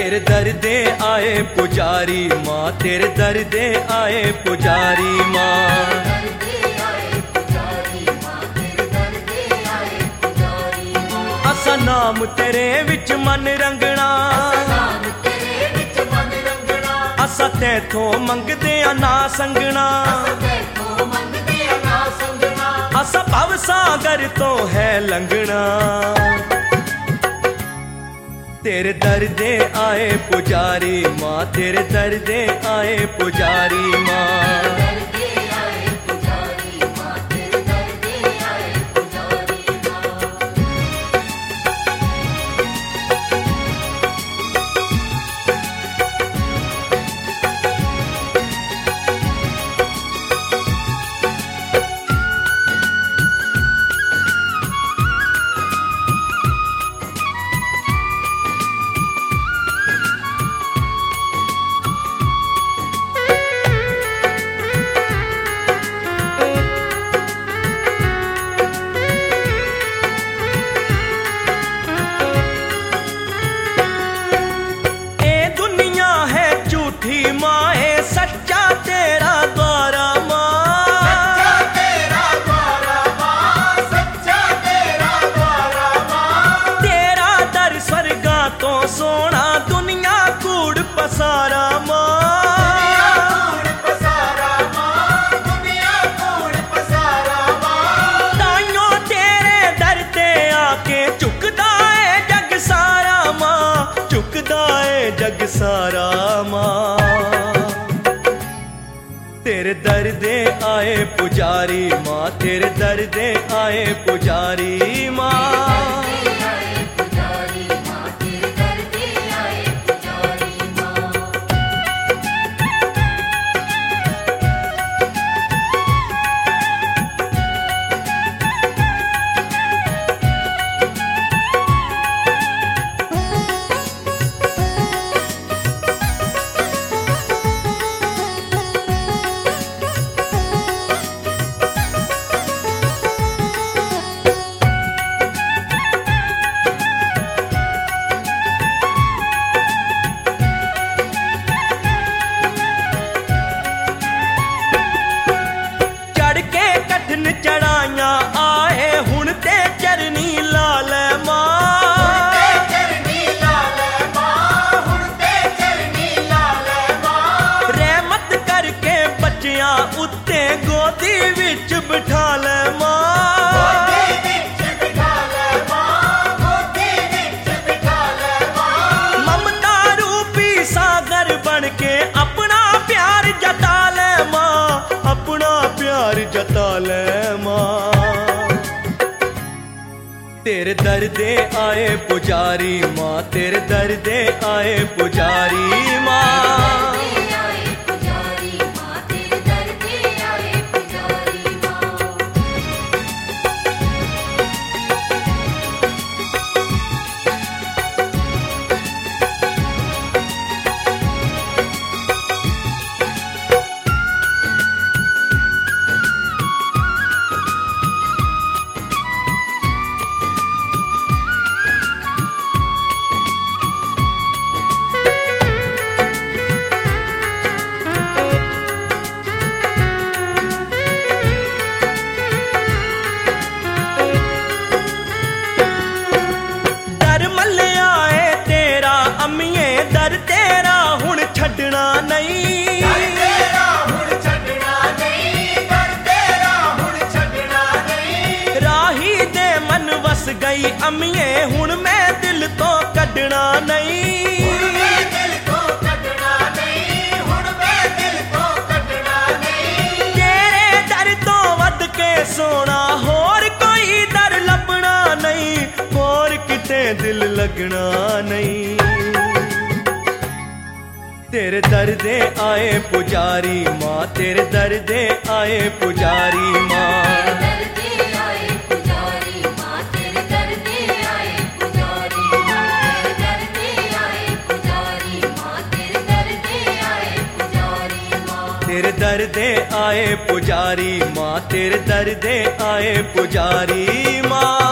तेरे दर दे आए पुजारी माँ, तेरे दर दे आए पुजारी माँ। असा नाम तेरे विच मन रंगना, असा तैथों मंगदे ना संगना, असा भव सागर तो है लंघना। तेरे दर दे आए पुजारी माँ, तेरे दर दे आए पुजारी माँ। सच्चा तेरा द्वारा माँ, सच्चा तेरा द्वारा माँ। तेरा दर स्वर्गा तो सोना दुनिया कूड़ पसारा माँ, ताइयों तेरे दर ते आके झुकदा है जग सारा माँ, झुकदा है जग सारा माँ। तेरे दर दे आए पुजारी माँ, तेरे दर दे आए पुजारी माँ। चढ़ाइया आए हुण ते चरनी लाल माँ, रहमत करके बच्चियां उत्ते गोदी विच बिठा ले माँ। ममता रूपी सागर बन के अपना प्यार जता ले माँ, अपना प्यार जता ले माँ। तेरे दर दे आए पुजारी माँ, तेरे दर दे आए पुजारी माँ। दर तेरा हुण छड्डना नहीं, राही दे मन वस गई अम्मीए हुण मैं दिल तो कड्डना नहीं। तेरे दर तो वध के सोना होर कोई दर लभना नहीं, होर किते दिल लगना नहीं। तेरे दर दे आए पुजारी माँ, तेरे दर दे आए पुजारी माँ। तेरे दर दे आए पुजारी माँ, तेरे दर दे आए पुजारी माँ।